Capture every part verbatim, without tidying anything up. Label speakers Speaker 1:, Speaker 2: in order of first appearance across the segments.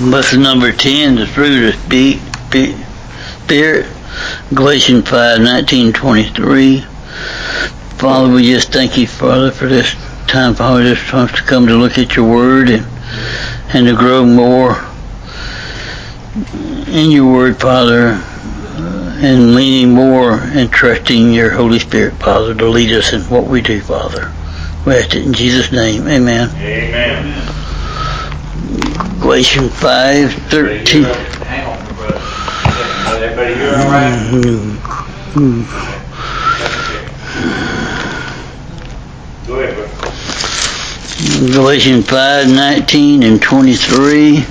Speaker 1: Lesson number ten, the fruit of the Spirit, Galatians five nineteen twenty-three. Father, we just thank you, Father, for this time, Father, this time to come to look at your word and, and to grow more in your word, Father, uh, and leaning more and trusting your Holy Spirit, Father, to lead us in what we do, Father. We ask it in Jesus' name. Amen.
Speaker 2: Amen.
Speaker 1: Galatians five thirteen.
Speaker 2: Hang on, brother. Everybody here all right?
Speaker 1: Mm-hmm.
Speaker 2: Go ahead, brother.
Speaker 1: Galatians five nineteen and twenty-three.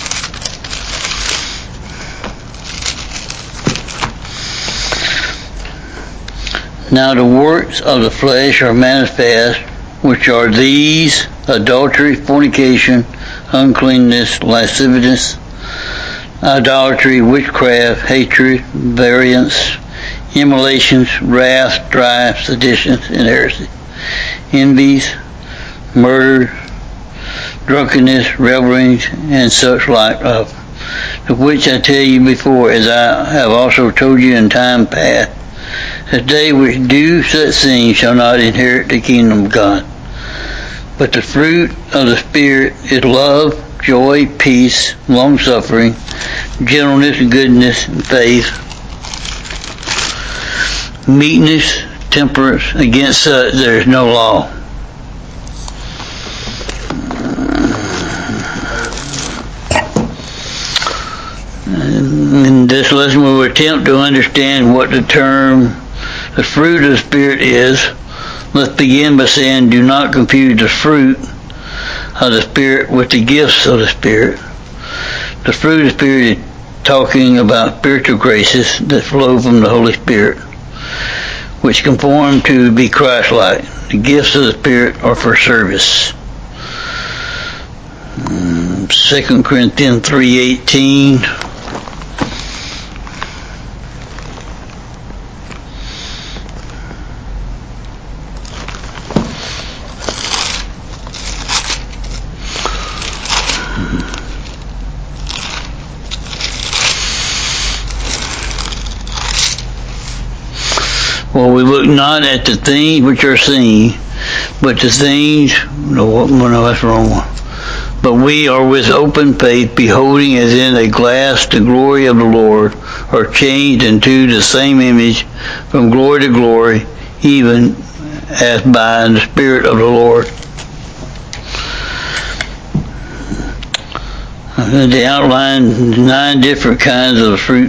Speaker 1: Now the works of the flesh are manifest, which are these: adultery, fornication, uncleanness, lasciviousness, idolatry, witchcraft, hatred, variance, immolations, wrath, strife, seditions, and heresy, envies, murder, drunkenness, revelings, and such like of, of which I tell you before, as I have also told you in time past, that they which do such things shall not inherit the kingdom of God. But the fruit of the Spirit is love, joy, peace, long-suffering, gentleness, goodness, and faith, meekness, temperance. Against such there is no law. In this lesson we will attempt to understand what the term the fruit of the Spirit is. Let's begin by saying, do not confuse the fruit of the Spirit with the gifts of the Spirit. The fruit of the Spirit is talking about spiritual graces that flow from the Holy Spirit, which conform to be Christ-like. The gifts of the Spirit are for service. Second Corinthians three eighteen. For we look not at the things which are seen, but the things, no, no, that's wrong one. But we are with open face, beholding as in a glass the glory of the Lord, are changed into the same image from glory to glory, even as by the Spirit of the Lord. They outline nine different kinds of fruits,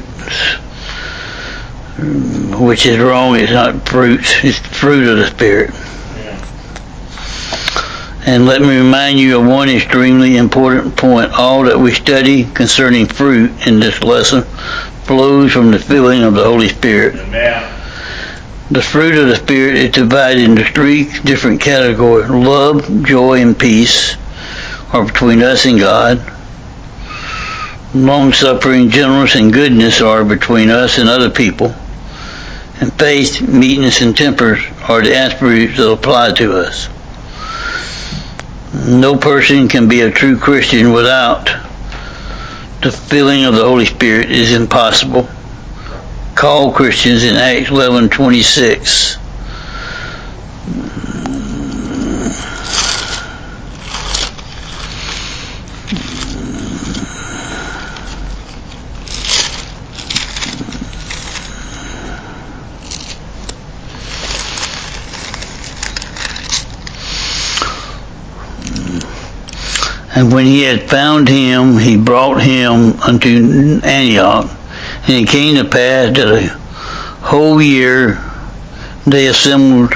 Speaker 1: which is wrong. It's not fruits, it's the fruit of the Spirit.
Speaker 2: Yeah.
Speaker 1: And let me remind you of one extremely important point. All that we study concerning fruit in this lesson flows from the filling of the Holy Spirit.
Speaker 2: Amen.
Speaker 1: The fruit of the Spirit is divided into three different categories. Love, joy, and peace are between us and God. Long-suffering, gentleness, and goodness are between us and other people. And faith, meekness, and temperance are the attributes that apply to us. No person can be a true Christian without the filling of the Holy Spirit. It is impossible. Call Christians in Acts eleven twenty-six. And when he had found him, he brought him unto Antioch. And it came to pass that a whole year they assembled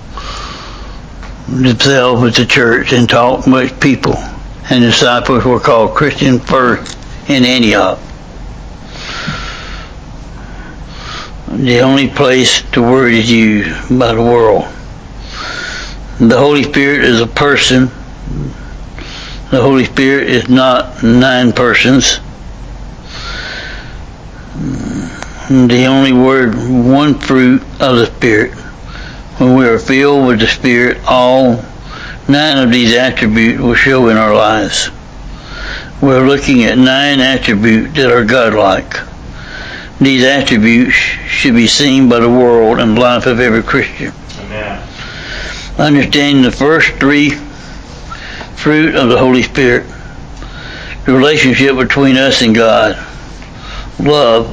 Speaker 1: themselves with the church and taught much people. And disciples were called Christians first in Antioch. The only place the word is used by the world. The Holy Spirit is a person. The Holy Spirit is not nine persons. The only word, one fruit of the Spirit. When we are filled with the Spirit, all nine of these attributes will show in our lives. we're looking at nine attributes that are godlike. These attributes should be seen by the world and life of every Christian.
Speaker 2: Amen.
Speaker 1: Understanding the first three fruit of the Holy Spirit, the relationship between us and God, love.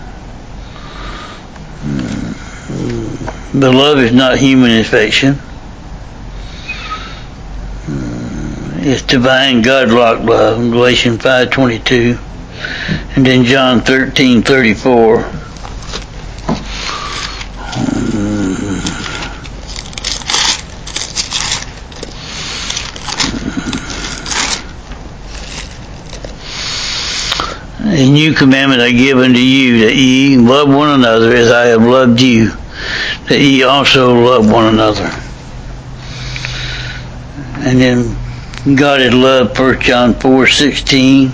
Speaker 1: The love is not human affection. It's divine God-like love, Galatians five twenty-two, and then John thirteen thirty-four. A new commandment I give unto you, that ye love one another as I have loved you, that ye also love one another. And then God is love, First John four sixteen.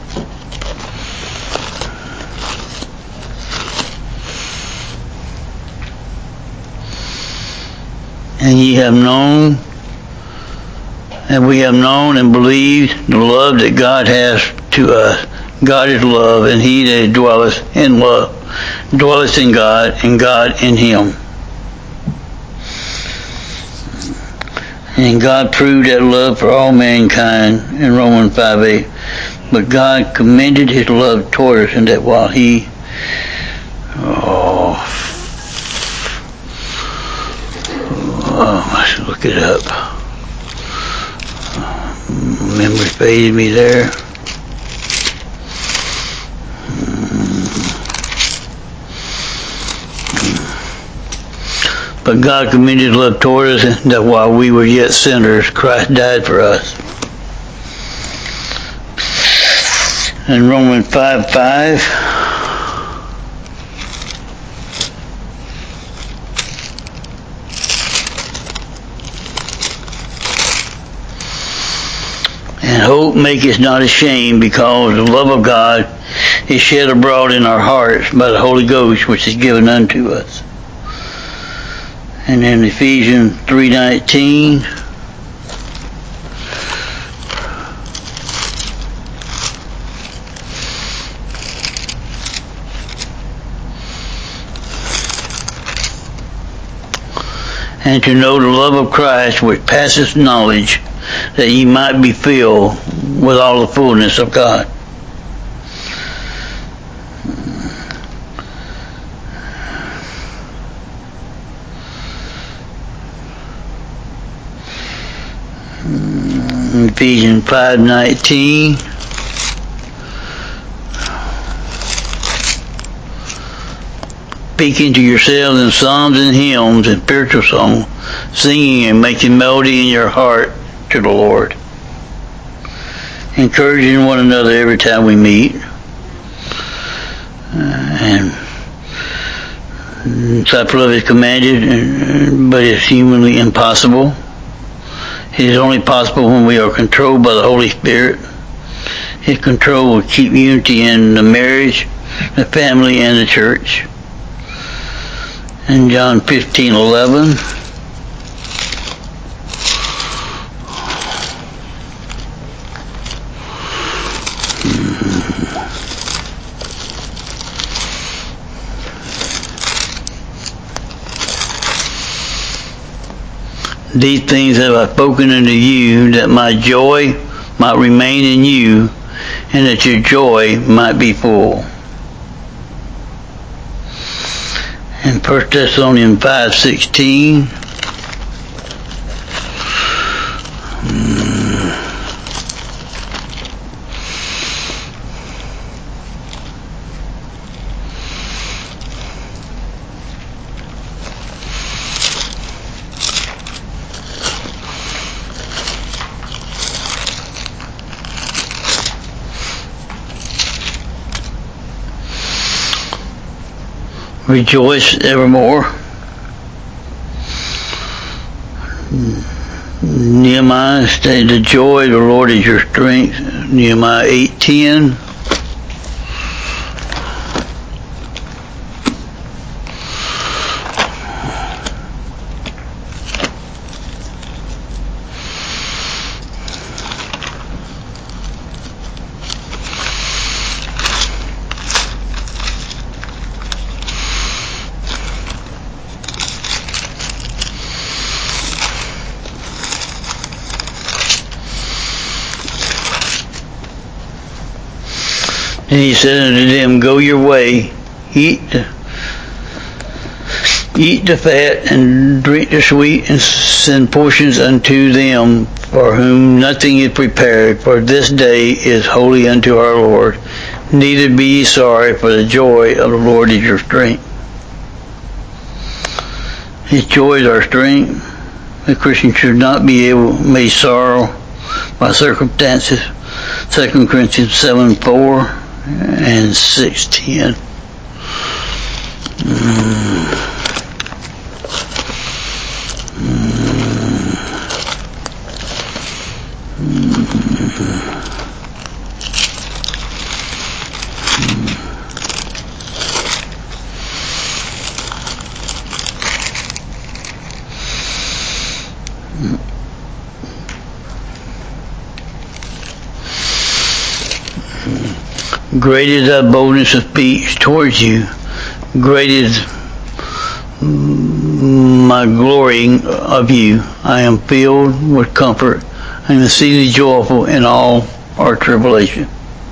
Speaker 1: And ye have known, and we have known and believed the love that God has to us. God is love, and he that dwelleth in love dwelleth in God, and God in him. And God proved that love for all mankind in Romans five eight. But God commended his love toward us, and that while he oh, oh let's look it up. Memory faded me there. But God commended his love toward us, that while we were yet sinners, Christ died for us. In Romans five five, and hope maketh not ashamed, because the love of God is shed abroad in our hearts by the Holy Ghost, which is given unto us. And then Ephesians three nineteen. And to know the love of Christ which passeth knowledge, that ye might be filled with all the fullness of God. Ephesians five nineteen. Speaking to yourselves in psalms and hymns and spiritual songs, singing and making melody in your heart to the Lord. Encouraging one another every time we meet. Uh, and such love is commanded, but it's humanly impossible. It is only possible when we are controlled by the Holy Spirit. His control will keep unity in the marriage, the family, and the church. In John fifteen eleven, these things have I spoken unto you, that my joy might remain in you, and that your joy might be full. In First Thessalonians five sixteen, rejoice evermore. Nehemiah stated, the joy of the Lord is your strength. Nehemiah eight ten. And he said unto them, Go your way, eat the, eat the fat, and drink the sweet, and send portions unto them for whom nothing is prepared, for this day is holy unto our Lord. Neither be ye sorry, for the joy of the Lord is your strength. His joy is our strength. A Christian should not be able made sorrow by circumstances. Second Corinthians seven four and six ten. Mm. Great is thy boldness of speech towards you. Great is my glorying of you. I am filled with comfort and exceedingly joyful in all our tribulation.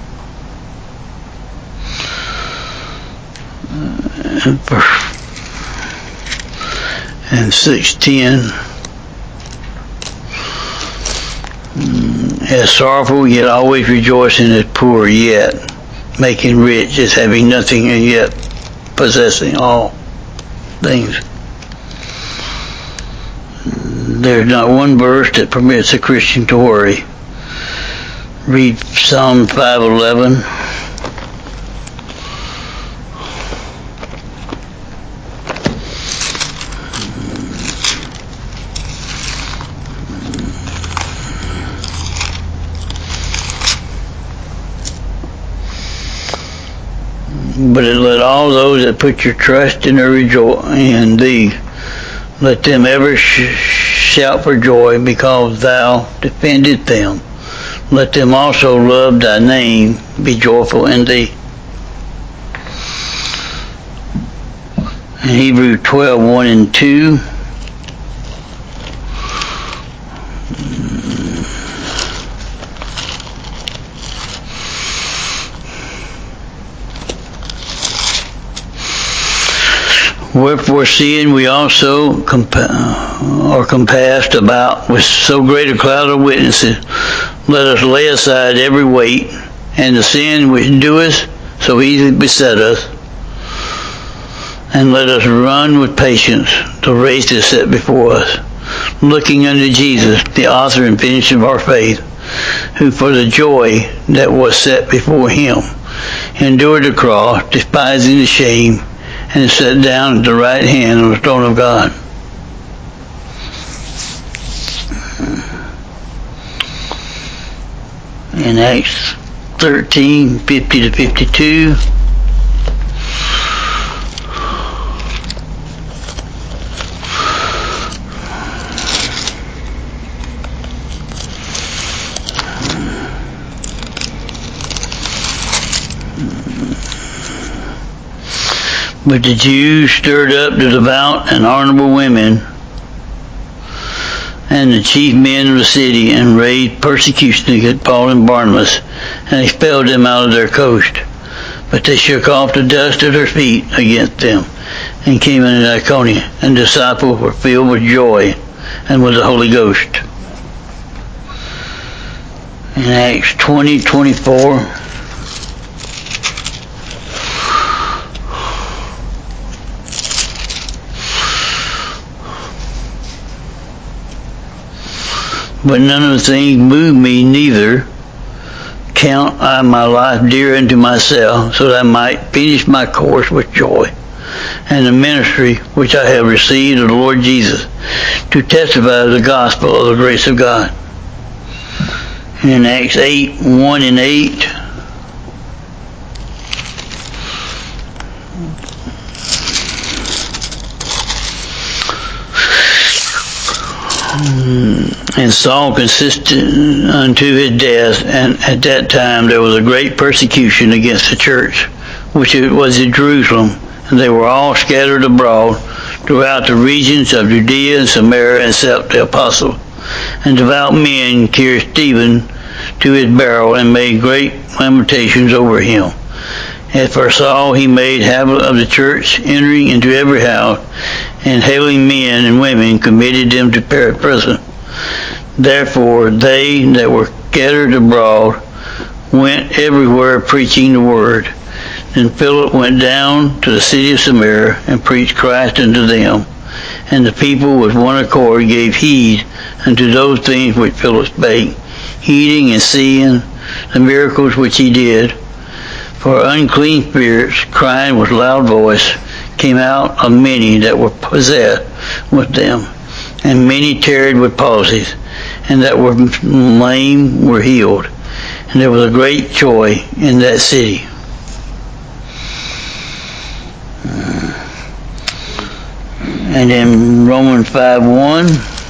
Speaker 1: And six ten. As sorrowful, yet always rejoicing, as poor, yet making rich, as having nothing, and yet possessing all things. There's not one verse that permits a Christian to worry. Read Psalm five eleven. But let all those that put your trust in, in thee, let them ever sh- shout for joy, because thou defendest them. Let them also love thy name, be joyful in thee. In Hebrews twelve one and two. Wherefore, seeing we also compa- are compassed about with so great a cloud of witnesses, let us lay aside every weight and the sin which doeth so easily beset us, and let us run with patience the race that is set before us, looking unto Jesus, the author and finisher of our faith, who for the joy that was set before him endured the cross, despising the shame, and is set down at the right hand of the throne of God. In Acts thirteen fifty to fifty-two. But the Jews stirred up the devout and honorable women and the chief men of the city, and raised persecution against Paul and Barnabas, and expelled them out of their coast. But they shook off the dust of their feet against them, and came into Iconium, and the disciples were filled with joy and with the Holy Ghost. In Acts twenty twenty-four. But none of the things move me, neither count I my life dear unto myself, so that I might finish my course with joy, and the ministry which I have received of the Lord Jesus, to testify of the gospel of the grace of God. In Acts eight one and eight. And Saul consisted unto his death, and at that time there was a great persecution against the church, which it was in Jerusalem, and they were all scattered abroad throughout the regions of Judea and Samaria, except the apostles. And devout men carried Stephen to his burial, and made great lamentations over him. As for Saul, he made habit of the church, entering into every house, and hailing men and women, committed them to prison. Therefore, they that were scattered abroad went everywhere preaching the word. Then Philip went down to the city of Samaria and preached Christ unto them. And the people with one accord gave heed unto those things which Philip spake, heeding and seeing the miracles which he did. For unclean spirits, crying with loud voice, came out of many that were possessed with them, and many tarried with palsies, and that were lame were healed. And there was a great joy in that city. And in Romans five one,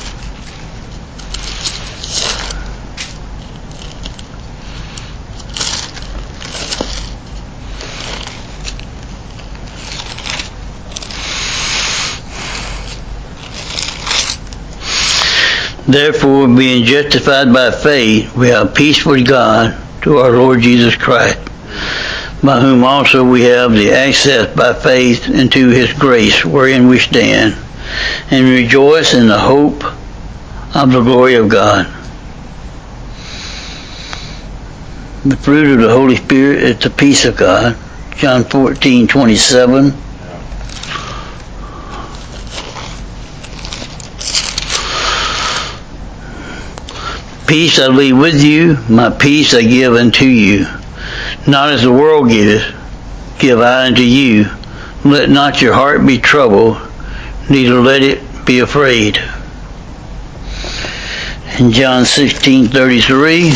Speaker 1: therefore, being justified by faith, we have peace with God through our Lord Jesus Christ, by whom also we have the access by faith into his grace, wherein we stand, and rejoice in the hope of the glory of God. The fruit of the Holy Spirit is the peace of God. John fourteen twenty-seven. Peace I leave with you, my peace I give unto you. Not as the world giveth, give I unto you. Let not your heart be troubled, neither let it be afraid. In John sixteen thirty-three,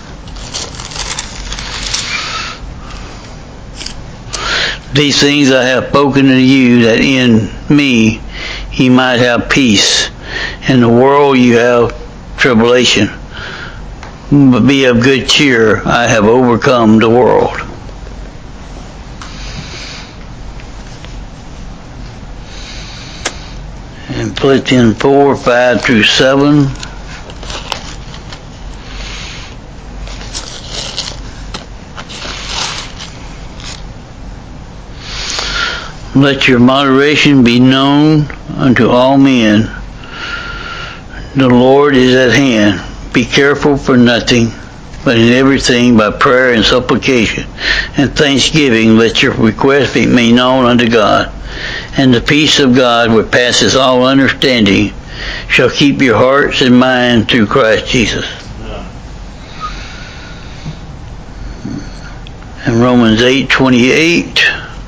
Speaker 1: these things I have spoken to you, that in me ye might have peace. In the world you have tribulation. But be of good cheer, I have overcome the world. In Philippians four, five through seven, let your moderation be known unto all men. The Lord is at hand. Be careful for nothing, but in everything by prayer and supplication and thanksgiving let your requests be made known unto God. And the peace of God, which passes all understanding, shall keep your hearts and minds through Christ Jesus. In Romans eight twenty-eight,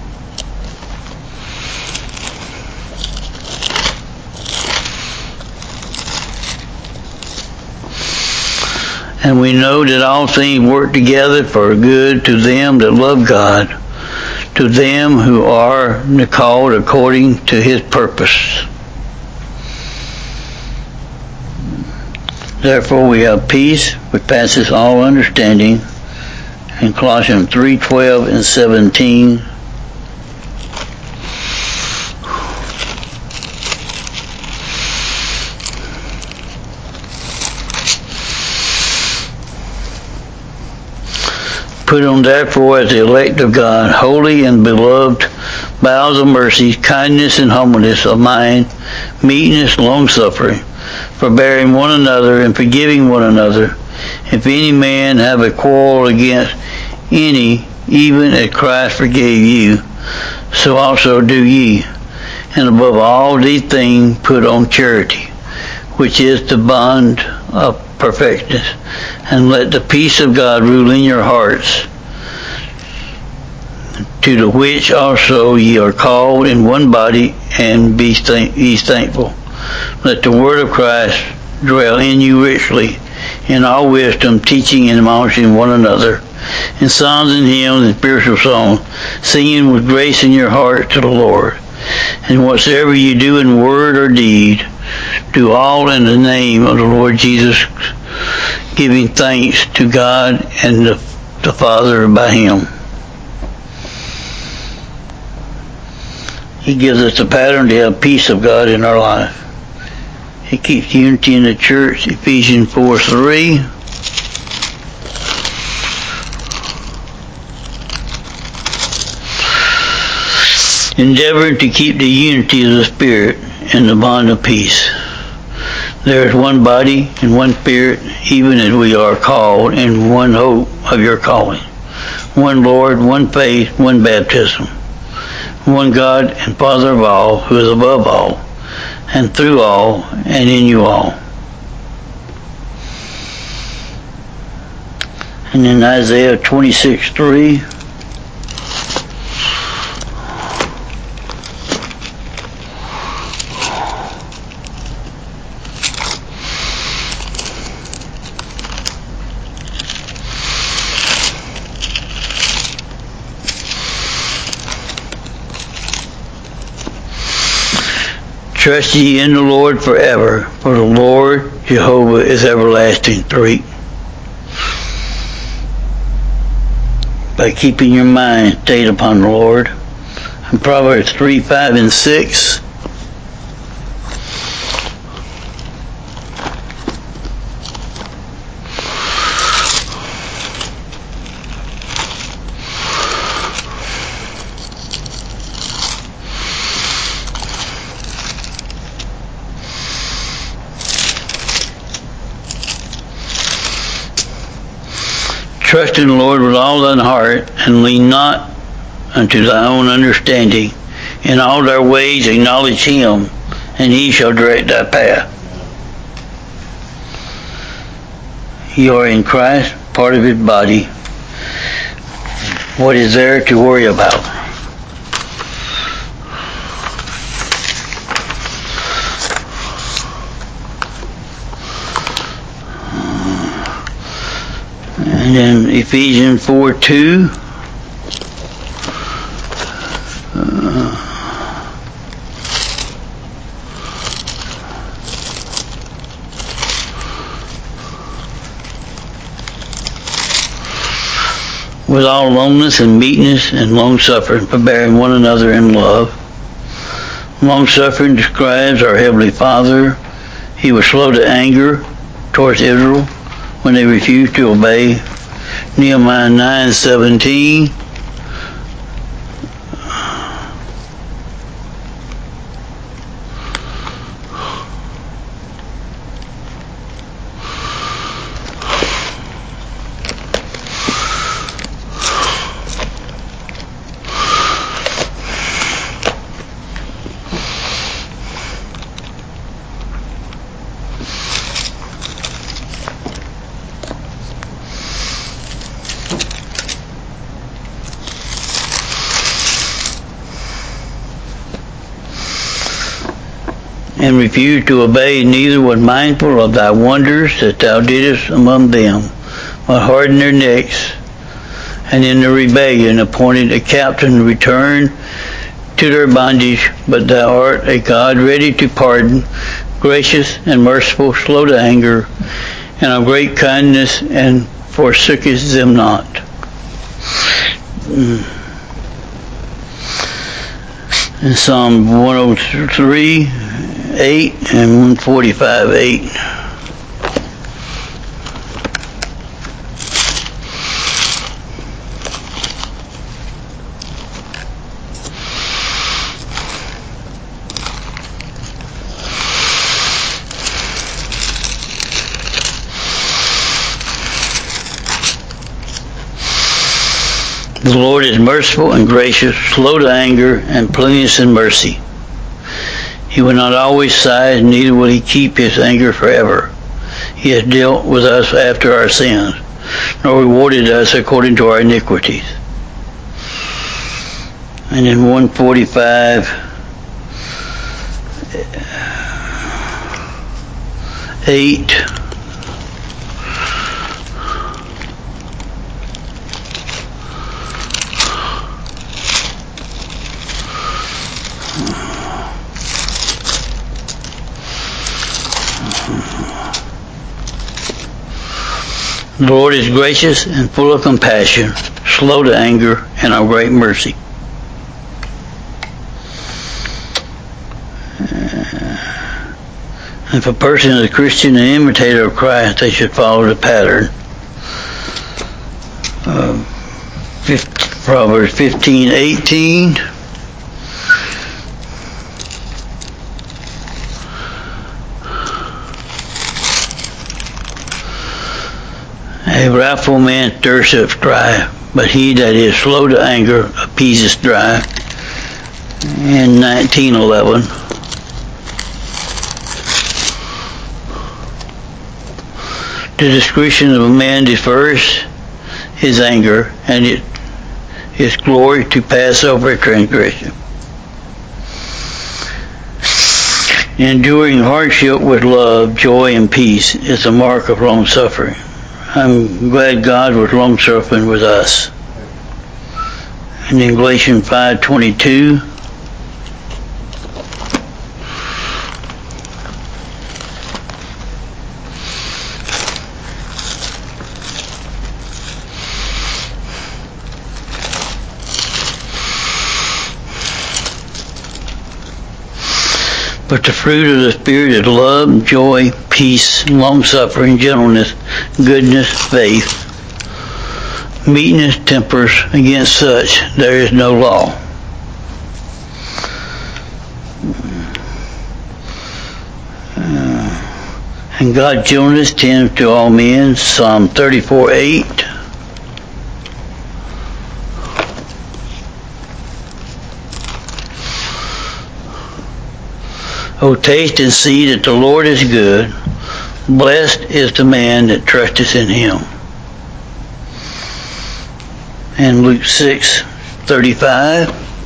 Speaker 1: and we know that all things work together for good to them that love God, to them who are called according to his purpose. Therefore we have peace which passes all understanding. In Colossians three twelve and seventeen, put on therefore as the elect of God, holy and beloved, bowels of mercy, kindness and humbleness of mind, meekness, long-suffering, forbearing one another and forgiving one another. If any man have a quarrel against any, even as Christ forgave you, so also do ye. And above all these things put on charity, which is the bond of perfectness. And let the peace of God rule in your hearts, to the which also ye are called in one body, and be thank- ye thankful. Let the word of Christ dwell in you richly, in all wisdom, teaching and admonishing one another, in psalms and hymns and spiritual songs, singing with grace in your heart to the Lord. And whatsoever you do in word or deed, do all in the name of the Lord Jesus, giving thanks to God and the, the Father by him. He gives us a pattern to have peace of God in our life. He keeps unity in the church, Ephesians four three. endeavoring to keep the unity of the Spirit in the bond of peace. There is one body and one Spirit, even as we are called in one hope of your calling. One Lord, one faith, one baptism. One God and Father of all, who is above all, and through all, and in you all. And in Isaiah twenty-six three, trust ye in the Lord forever, for the Lord Jehovah is everlasting. Three. By keeping your mind stayed upon the Lord. And Proverbs three, five, and six. Trust in the Lord with all thine heart, and lean not unto thy own understanding. In all thy ways acknowledge him, and he shall direct thy path. You are in Christ, part of his body. What is there to worry about? And then Ephesians four two. Uh, with all lowliness and meekness and long-suffering, forbearing one another in love. Long-suffering describes our Heavenly Father. He was slow to anger towards Israel when they refused to obey. Nehemiah nine seventeen. And refused to obey, neither was mindful of thy wonders that thou didst among them, but hardened their necks, and in the rebellion appointed a captain to return to their bondage. But thou art a God ready to pardon, gracious and merciful, slow to anger, and of great kindness, and forsookest them not. In Psalm one oh three, eight and one forty-five, eight. The Lord is merciful and gracious, slow to anger, and plenteous in mercy. He will not always sigh, neither will he keep his anger forever. He has dealt with us after our sins, nor rewarded us according to our iniquities. And in one forty-five, eight, the Lord is gracious and full of compassion, slow to anger, and of great mercy. If a person is a Christian and imitator of Christ, they should follow the pattern. Uh, Proverbs fifteen eighteen. A wrathful man stirs up strife, but he that is slow to anger appeases strife. And nineteen eleven. The discretion of a man defers his anger, and it is glory to pass over a transgression. Enduring hardship with love, joy, and peace is the mark of long suffering. I'm glad God was long suffering with us. And in Galatians five twenty-two, but the fruit of the Spirit is love, joy, peace, long-suffering, gentleness, goodness, faith, meekness, temperance. Against such there is no law. Uh, and God's gentleness tends to all men. Psalm thirty-four eight. O taste and see that the Lord is good. Blessed is the man that trusteth in him. And Luke six thirty-five.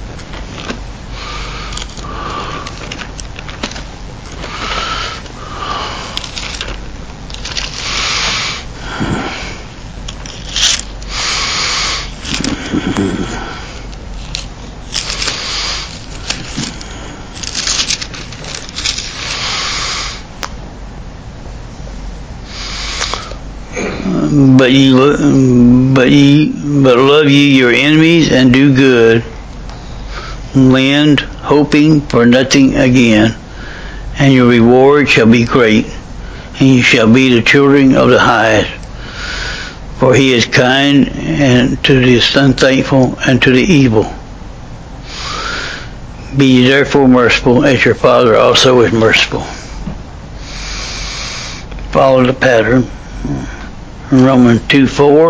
Speaker 1: But ye, but ye, but love ye your enemies and do good. Lend, hoping for nothing again, and your reward shall be great, and you shall be the children of the highest. For he is kind and to the unthankful and to the evil. Be ye therefore merciful, as your Father also is merciful. Follow the pattern. Romans two four.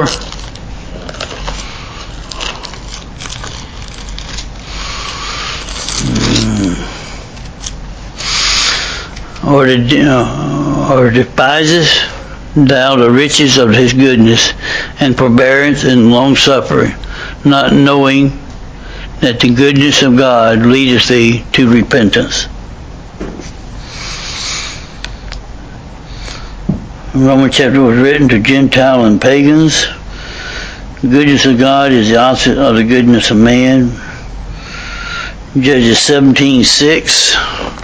Speaker 1: Or, the, uh, or despisest thou the riches of his goodness and forbearance and long suffering, not knowing that the goodness of God leadeth thee to repentance. The Roman chapter was written to Gentile and pagans. The goodness of God is the opposite of the goodness of man. Judges seventeen six.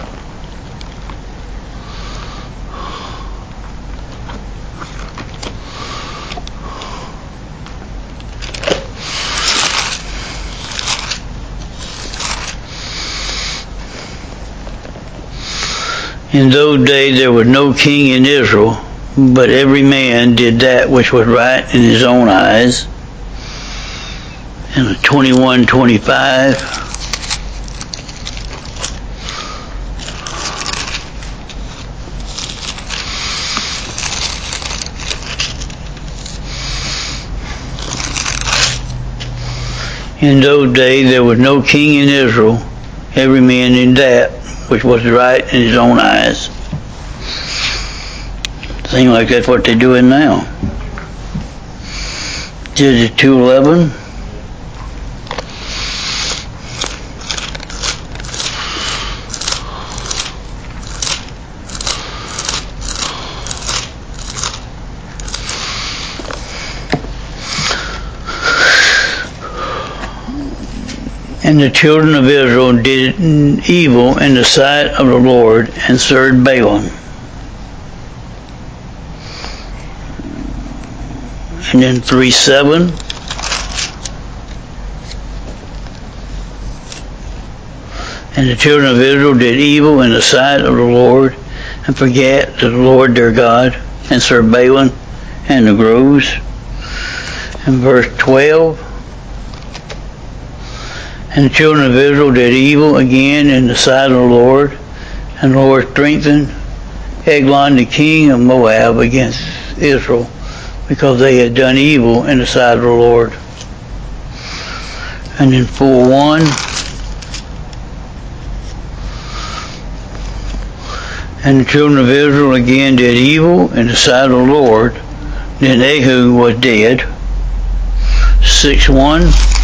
Speaker 1: In those days there was no king in Israel, but every man did that which was right in his own eyes. And twenty-one twenty-five. In those days there was no king in Israel, every man did that which was right in his own eyes. Seems like that's what they're doing now. Judges two eleven. And the children of Israel did evil in the sight of the Lord and served Balaam. And then three seven. And the children of Israel did evil in the sight of the Lord and forgat the Lord their God and served Balaam and the groves. And verse twelve. And the children of Israel did evil again in the sight of the Lord, and the Lord strengthened Eglon the king of Moab against Israel, because they had done evil in the sight of the Lord. And in four one, and the children of Israel again did evil in the sight of the Lord. Then Ehud was dead. six one,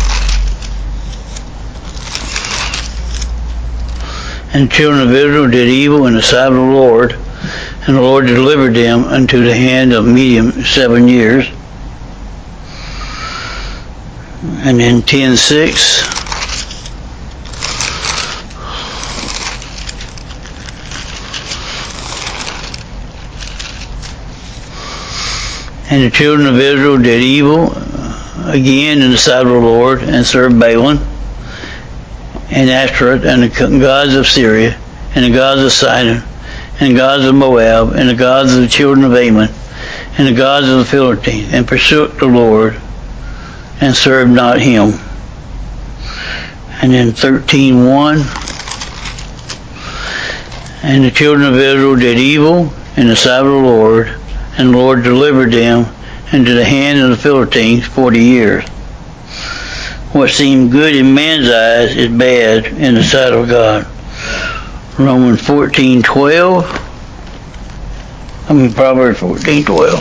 Speaker 1: and the children of Israel did evil in the sight of the Lord, and the Lord delivered them unto the hand of Midian seven years. And in ten six, and the children of Israel did evil again in the sight of the Lord, and served Baalim and Ashtoreth, and the gods of Syria, and the gods of Sidon, and the gods of Moab, and the gods of the children of Ammon, and the gods of the Philistines, and forsook the Lord, and served not him. And in thirteen one, and the children of Israel did evil in the sight of the Lord, and the Lord delivered them into the hand of the Philistines forty years. What seemed good in man's eyes is bad in the sight of God. Romans fourteen twelve. I mean Proverbs fourteen twelve.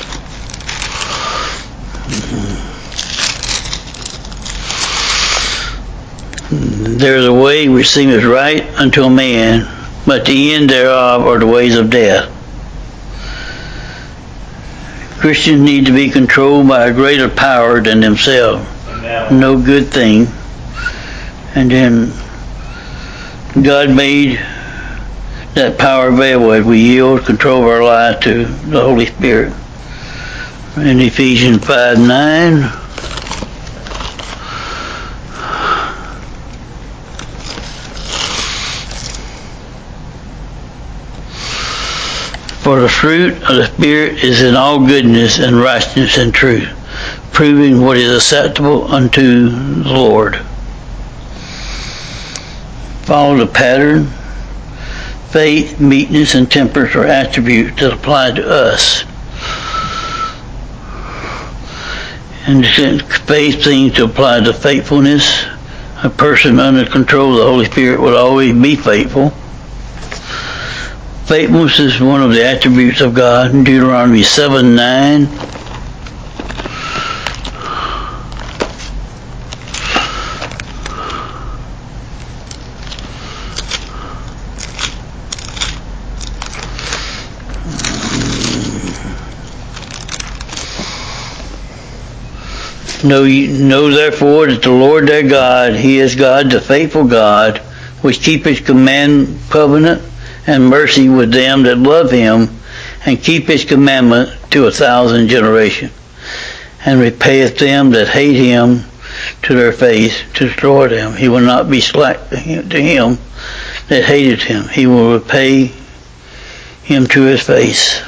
Speaker 1: There is a way which seemeth right unto a man, but the end thereof are the ways of death. Christians need to be controlled by a greater power than themselves. Amen. No good thing. And then God made that power available as we yield control of our life to the Holy Spirit. In Ephesians five nine, for the fruit of the Spirit is in all goodness and righteousness and truth, proving what is acceptable unto the Lord. Follow the pattern. Faith, meekness, and temperance are attributes that apply to us. And since faith seems to apply to faithfulness, a person under control of the Holy Spirit will always be faithful. Faithfulness is one of the attributes of God. In Deuteronomy seven nine, Know, know therefore that the Lord their God, He is God, the faithful God, which keepeth command, covenant, and mercy with them that love Him, and keep His commandment to a thousand generations, and repayeth them that hate Him to their face, to destroy them. He will not be slack to him, to him that hated Him. He will repay him to his face.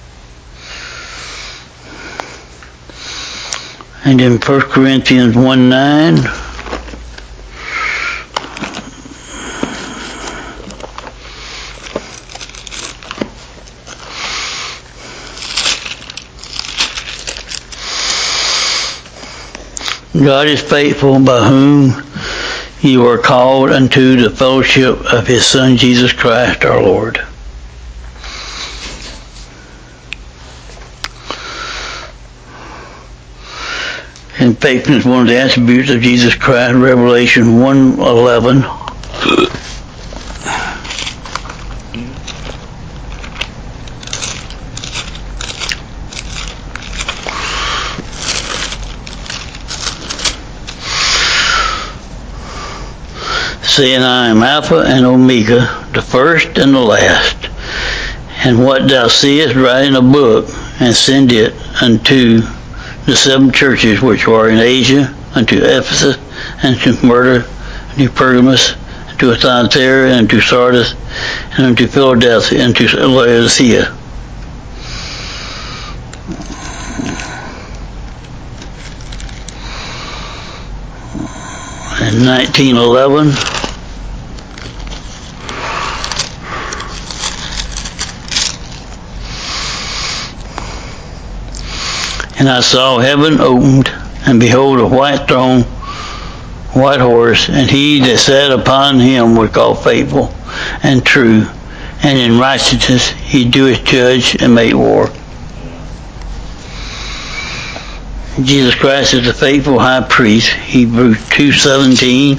Speaker 1: And in First Corinthians one nine, God is faithful, by whom you are called unto the fellowship of His Son Jesus Christ our Lord. And faithfulness is one of the attributes of Jesus Christ. Revelation one eleven. Saying, I am Alpha and Omega, the first and the last. And what thou seest, write in a book, and send it unto the seven churches which are in Asia, unto Ephesus, and to Smyrna, and to Pergamos, and to Thyatira, and to Sardis, and unto Philadelphia, and to Laodicea. In nineteen eleven, And I saw heaven opened, and behold, a white throne, white horse, and he that sat upon him was called Faithful and True, and in righteousness he doeth judge and make war. Jesus Christ is the faithful high priest, Hebrews two seventeen.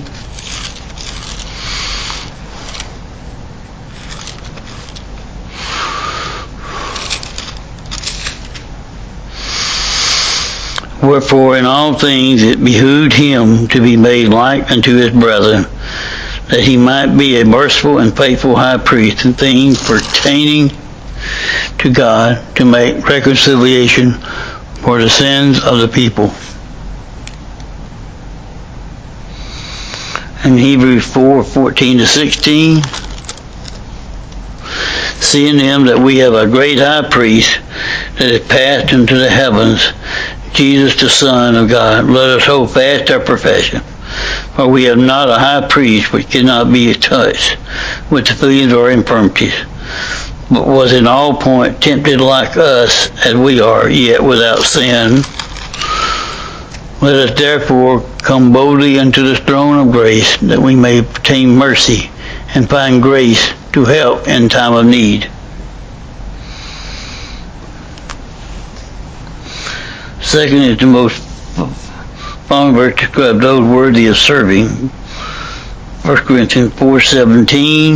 Speaker 1: Wherefore in all things it behooved him to be made like unto his brethren, that he might be a merciful and faithful high priest in things pertaining to God, to make reconciliation for the sins of the people. In Hebrews four fourteen to sixteen, seeing him that we have a great high priest that is passed into the heavens, Jesus the Son of God, let us hold fast our profession. For we have not a high priest which cannot be touched with the feelings or infirmities, but was in all point tempted like us as we are, yet without sin. Let us therefore come boldly unto the throne of grace, that we may obtain mercy and find grace to help in time of need. Second is the most following verse describes those worthy of serving. First Corinthians four seventeen.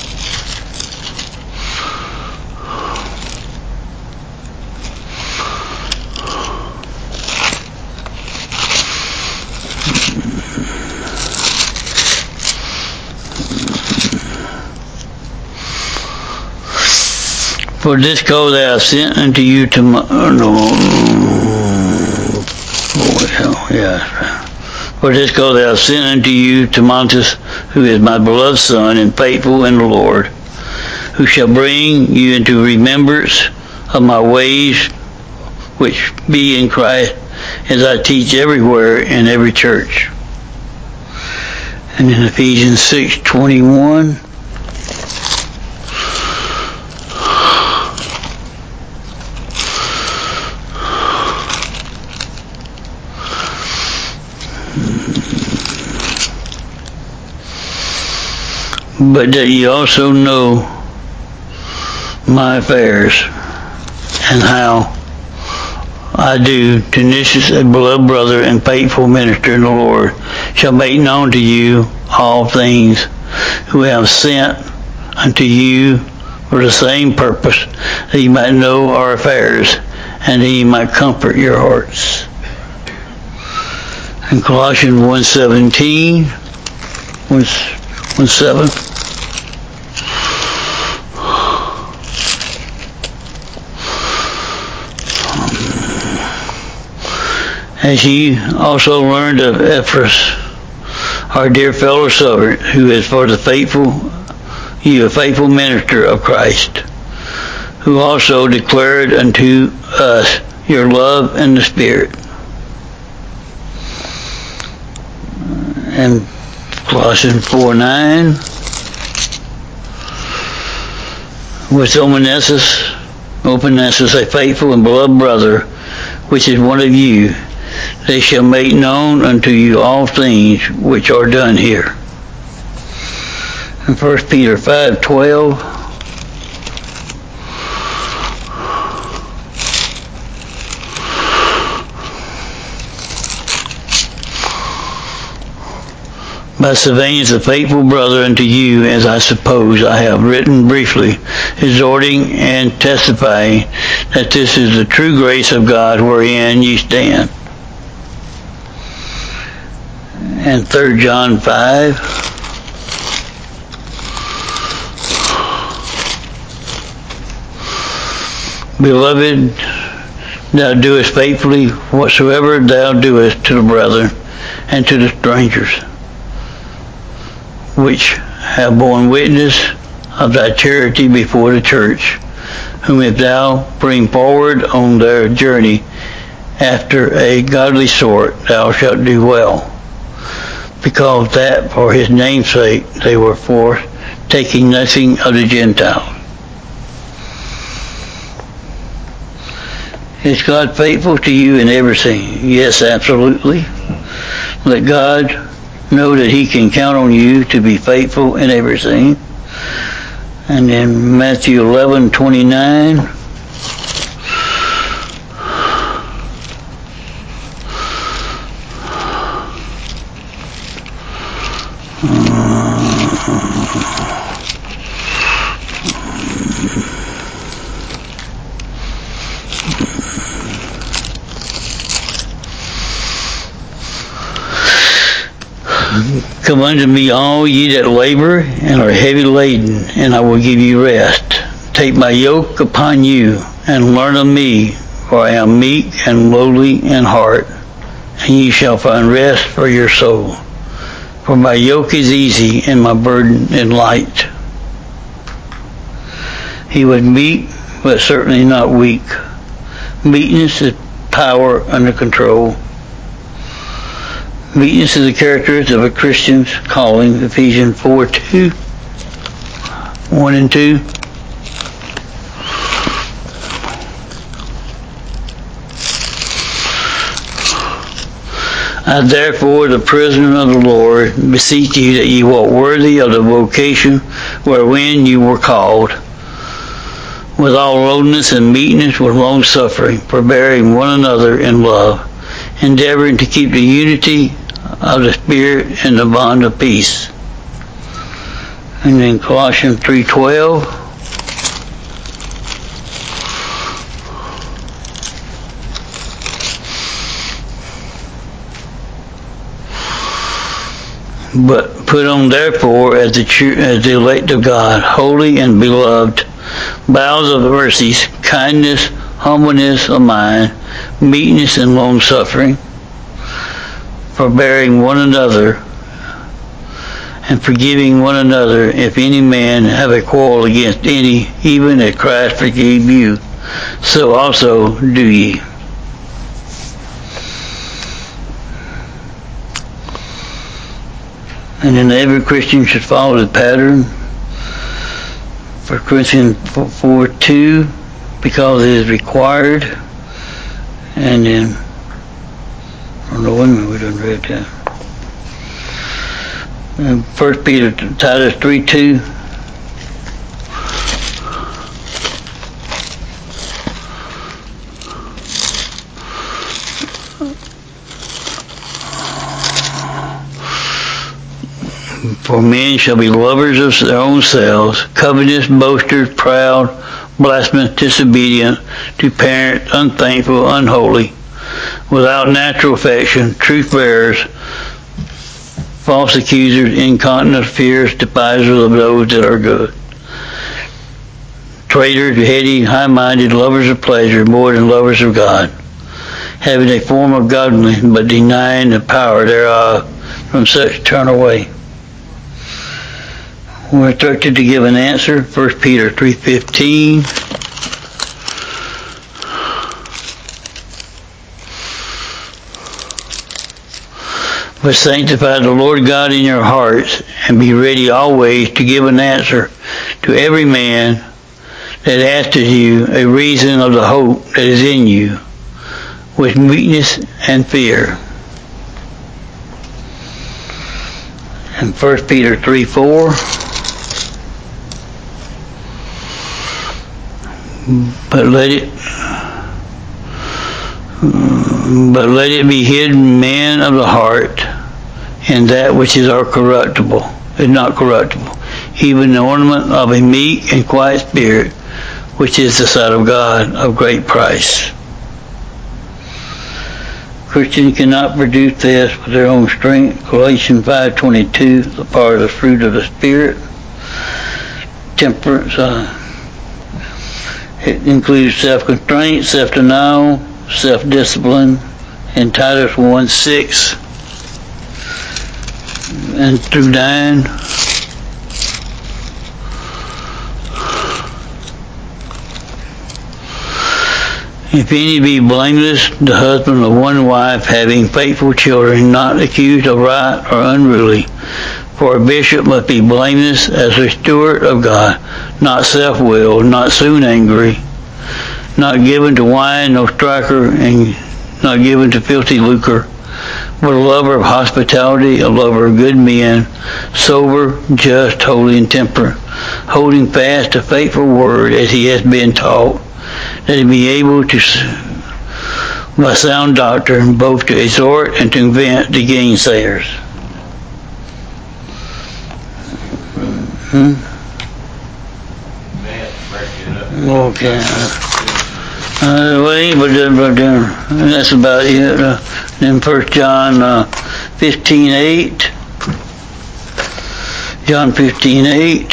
Speaker 1: For this cause I have sent unto you to my, no, oh, yeah. For this cause I have sent unto you Timotheus, who is my beloved son and faithful in the Lord, who shall bring you into remembrance of my ways which be in Christ, as I teach everywhere in every church. And in Ephesians six twenty-one, but that ye also know my affairs, and how I do, Dionysius, a beloved brother and faithful minister in the Lord, shall make known to you all things, who have sent unto you for the same purpose, that ye might know our affairs, and that ye might comfort your hearts. In Colossians one seventeen, one seven. As ye also learned of Epaphras, our dear fellow servant, who is for the faithful, you a faithful minister of Christ, who also declared unto us your love in the Spirit. And Colossians four nine, with Openesus, Openesus, a faithful and beloved brother, which is one of you, they shall make known unto you all things which are done here. In First Peter five twelve, by Silvanus, a faithful brother unto you, as I suppose I have written briefly, exhorting and testifying that this is the true grace of God wherein ye stand. And Third John five, beloved, thou doest faithfully whatsoever thou doest to the brethren and to the strangers, which have borne witness of thy charity before the church, whom if thou bring forward on their journey after a godly sort, thou shalt do well, because that for his name's sake they were forth, taking nothing of the Gentiles. Is God faithful to you in everything? Yes, absolutely. Let God know that he can count on you to be faithful in everything. And then Matthew eleven twenty-nine. Come unto me, all ye that labor and are heavy laden, and I will give you rest. Take my yoke upon you, and learn of me, for I am meek and lowly in heart, and ye shall find rest for your soul. For my yoke is easy, and my burden is light. He was meek, but certainly not weak. Meekness is power under control. Meekness is the characteristic of a Christian's calling, Ephesians four two, one and two. I therefore, the prisoner of the Lord, beseech you that ye walk worthy of the vocation wherein you were called, with all lowliness and meekness, with long suffering, forbearing one another in love, endeavoring to keep the unity of the Spirit in the bond of peace. And then Colossians three twelve. But put on therefore as the, true, as the elect of God, holy and beloved, bowels of mercies, kindness, humbleness of mind, meekness and long suffering, forbearing one another, and forgiving one another, if any man have a quarrel against any, even as Christ forgave you, so also do ye. And then every Christian should follow the pattern. First Corinthians four two, because it is required. And then, oh no, wait a minute, we done read that. And First Peter, Titus three two. For men shall be lovers of their own selves, covetous, boasters, proud, blasphemous, disobedient to parents, unthankful, unholy, without natural affection, truth bearers, false accusers, incontinent, fierce, despisers of those that are good, traitors, heady, high-minded, lovers of pleasure more than lovers of God, having a form of godliness, but denying the power thereof. From such turn away. We're instructed to give an answer. First Peter three fifteen. But sanctify the Lord God in your hearts, and be ready always to give an answer to every man that asketh you a reason of the hope that is in you, with meekness and fear. And First Peter three four. But let it, but let it be hidden, man of the heart, in that which is our corruptible, is not corruptible, even the ornament of a meek and quiet spirit, which is the sight of God of great price. Christians cannot produce this with their own strength. Galatians five twenty-two, the part of the fruit of the Spirit. Temperance, uh, it includes self-constraint, self-denial, self-discipline, and Titus one six and through nine. If any be blameless, the husband of one wife, having faithful children, not accused of right or unruly. For a bishop must be blameless as a steward of God, not self-willed, not soon angry, not given to wine, no striker, and not given to filthy lucre, but a lover of hospitality, a lover of good men, sober, just, holy, and temperate, holding fast the faithful word as he has been taught, that he be able to, by sound doctrine, both to exhort and to convince the gainsayers. Hmm? Okay. Uh, wait, but then, but then, that's about it. Uh, then First John uh, fifteen eight. John fifteen eight.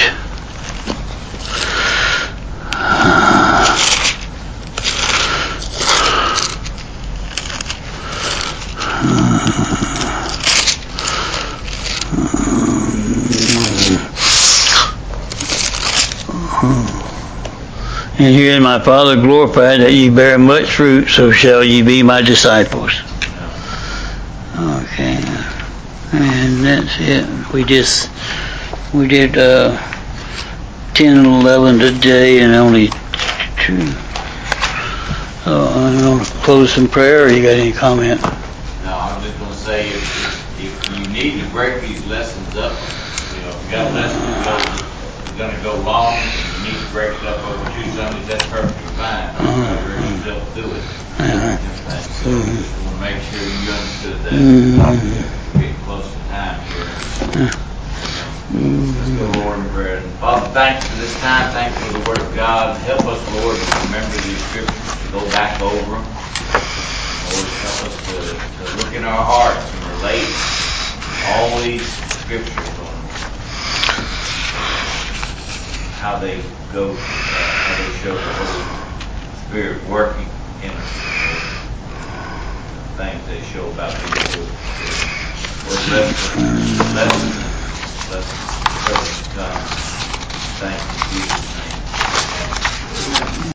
Speaker 1: And herein my Father glorified, that ye bear much fruit, so shall ye be my disciples. Okay. And that's it. We just, we did uh, ten and eleven today, and only two. Uh, I'm going to close in prayer, or you got any comment?
Speaker 2: No, I'm just going to say, if, if you need to break these lessons up, you know, if you got a lesson that's going to go long, and you need to break it up over two Sundays, that's perfectly fine.
Speaker 1: Uh-huh.
Speaker 2: You yourself do it.
Speaker 1: Uh-huh.
Speaker 2: So
Speaker 1: Mm-hmm.
Speaker 2: just want to make sure you understood that.
Speaker 1: Mm-hmm.
Speaker 2: We're getting close to time here. Let's go, Lord, in prayer. And Father, thanks for this time. Thanks for the Word of God. Help us, Lord, to remember these scriptures, to go back over them. Lord, help us to, to look in our hearts and relate all these scriptures on how they go, uh, how they show the Holy Spirit working in us. The things they show about these books. Lord, bless us. Bless us. Bless us. Come. Thank you, Jesus' name.